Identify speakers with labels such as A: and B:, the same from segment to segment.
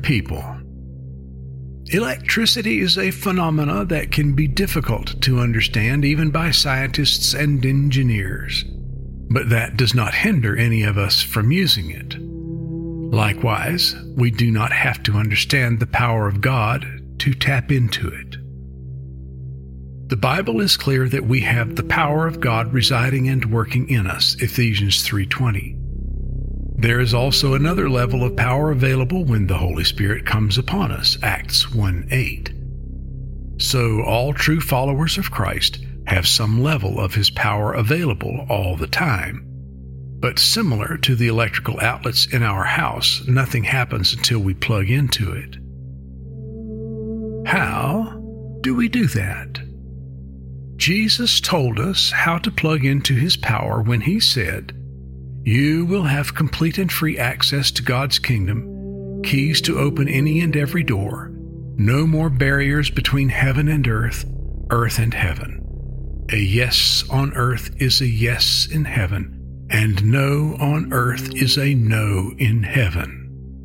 A: people. Electricity is a phenomena that can be difficult to understand even by scientists and engineers, but that does not hinder any of us from using it. Likewise, we do not have to understand the power of God to tap into it. The Bible is clear that we have the power of God residing and working in us, Ephesians 3:20. There is also another level of power available when the Holy Spirit comes upon us, Acts 1:8. So all true followers of Christ have some level of His power available all the time. But similar to the electrical outlets in our house, nothing happens until we plug into it. How do we do that? Jesus told us how to plug into His power when He said, "You will have complete and free access to God's kingdom, keys to open any and every door, no more barriers between heaven and earth and heaven. A yes on earth is a yes in heaven, and no on earth is a no in heaven."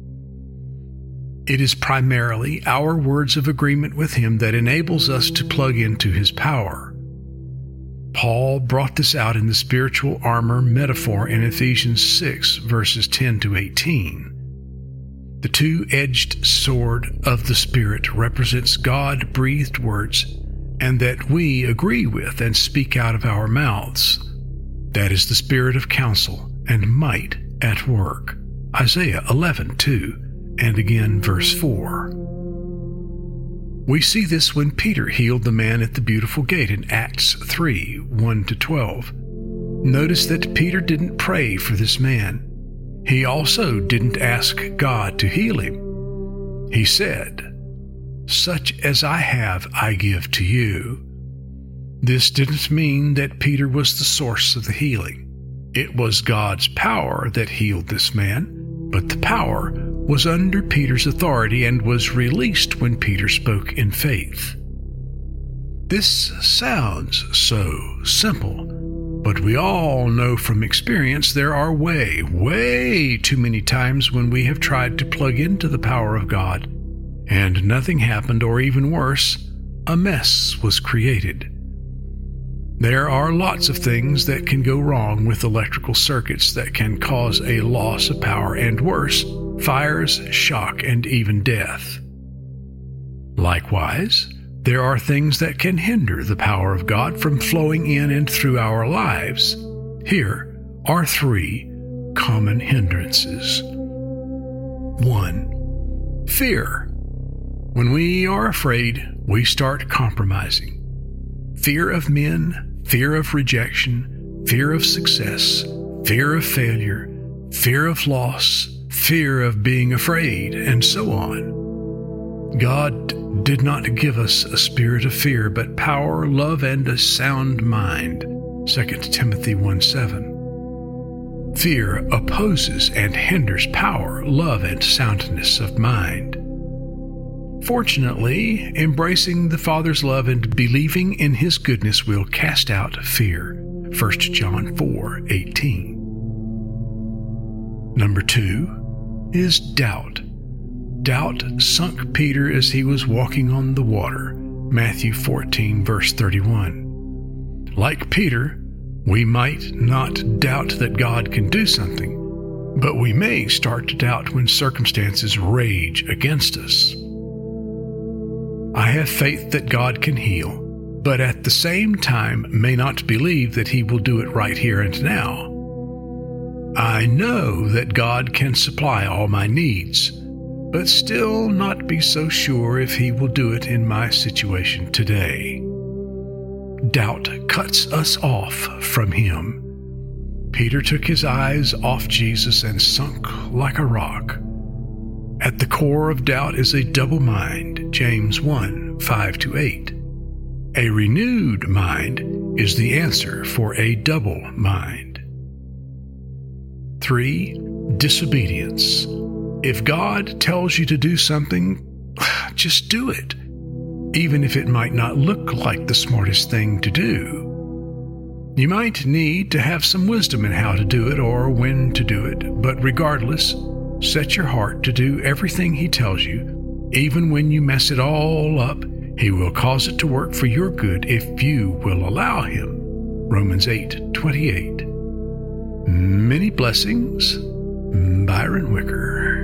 A: It is primarily our words of agreement with Him that enables us to plug into His power. Paul brought this out in the spiritual armor metaphor in Ephesians 6, verses 10 to 18. The two-edged sword of the Spirit represents God-breathed words, and that we agree with and speak out of our mouths. That is the spirit of counsel and might at work. Isaiah 11:2, and again verse 4. We see this when Peter healed the man at the Beautiful Gate in Acts 3:1-12. Notice that Peter didn't pray for this man. He also didn't ask God to heal him. He said, "Such as I have, I give to you." This didn't mean that Peter was the source of the healing. It was God's power that healed this man, but the power was under Peter's authority and was released when Peter spoke in faith. This sounds so simple, but we all know from experience there are way too many times when we have tried to plug into the power of God, and nothing happened, or even worse, a mess was created. There are lots of things that can go wrong with electrical circuits that can cause a loss of power, and worse, fires, shock, and even death. Likewise, there are things that can hinder the power of God from flowing in and through our lives. Here are 3 common hindrances. 1. Fear. When we are afraid, we start compromising. Fear of men, fear of rejection, fear of success, fear of failure, fear of loss, fear of being afraid, and so on. God did not give us a spirit of fear, but power, love, and a sound mind. 2 Timothy 1:7. Fear opposes and hinders power, love, and soundness of mind. Fortunately, embracing the Father's love and believing in His goodness will cast out fear. 1 John 4:18. Number 2 is doubt. Doubt sunk Peter as he was walking on the water. Matthew 14, verse 31. Like Peter, we might not doubt that God can do something, but we may start to doubt when circumstances rage against us. I have faith that God can heal, but at the same time may not believe that He will do it right here and now. I know that God can supply all my needs, but still not be so sure if He will do it in my situation today. Doubt cuts us off from Him. Peter took his eyes off Jesus and sunk like a rock. At the core of doubt is a double mind, James 1:5-8. A renewed mind is the answer for a double mind. 3. Disobedience. If God tells you to do something, just do it, even if it might not look like the smartest thing to do. You might need to have some wisdom in how to do it or when to do it, but regardless, Set your heart to do everything He tells you. Even when you mess it all up, He will cause it to work for your good if you will allow Him. Romans 8:28. Many blessings. Byron Wicker.